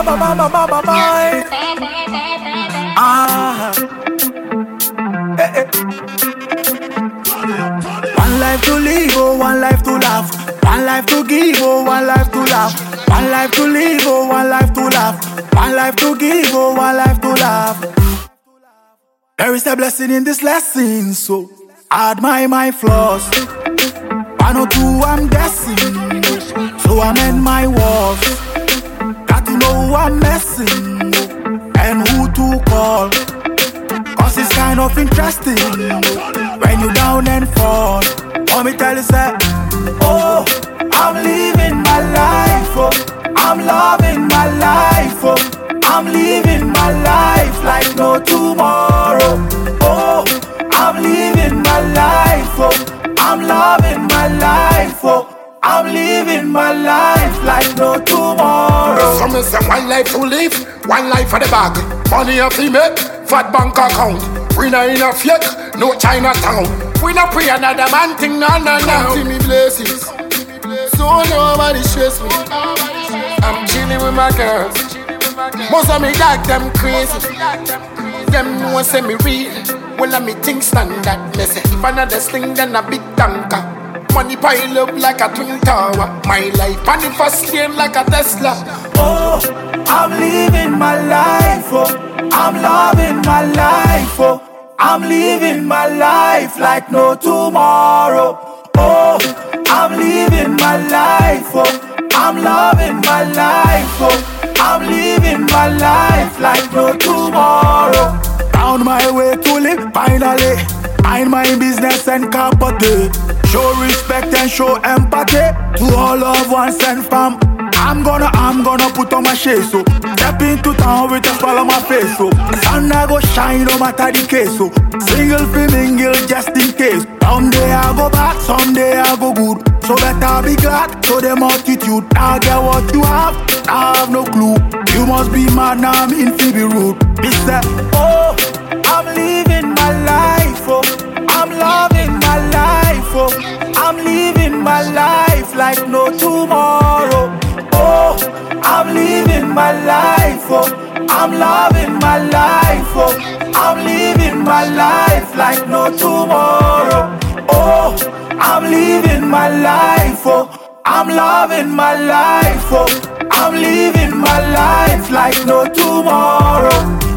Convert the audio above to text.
Ah, eh, eh. One life to live, oh, one life to laugh. One life to give, oh, one life to laugh. One life to live, oh, one life to laugh. One life to give, oh, one life to laugh. There is a blessing in this lesson, so I admire my flaws. One or two I'm guessing, so I mend my walls. Got to know who I'm messing and who to call. Cause it's kind of interesting when you down and fall. Let me tell you, say, oh, I'm living my life, oh, I'm loving my life, oh, I'm living my life like no tomorrow. Oh, I'm living my life, oh, I'm loving my life, oh, I'm living my life like no tomorrow. Some say one life to live, one life for the bag. Money a fi make, fat bank account. We not in a fake, no Chinatown. We not pray another man thing, no. See me blessings, so nobody stress me. I'm chilling with my girls. Most of me dog them crazy. Them know say me real. Well, I me think stand that messy. If another sling, then a big tanker. Money pile up like a twin tower. My life on the first lane like a Tesla. Oh, I'm living my life, oh, I'm loving my life, oh, I'm living my life like no tomorrow. Oh, I'm living my life, oh, I'm loving my life, oh, I'm living my life like no tomorrow. Found my way to live finally. Mind my business and capacity. Show respect and show empathy to all loved ones and fam. I'm gonna put on my shade, so step into town with a smile on my face, so sun I go shine no matter the case, so single fi mingle just in case. Someday I go back, someday I go good, so better be glad to the multitude. Now get what you have, I have no clue. You must be mad, now I'm in fi be rude. Me say, oh, I'm living my life, oh, I'm loving my life, oh, I'm living my life like no tomorrow. Oh, I'm living my life, oh, I'm loving my life, oh, I'm living my life like no tomorrow. Oh, I'm living my life, oh, I'm loving my life, oh, I'm living my life like no tomorrow.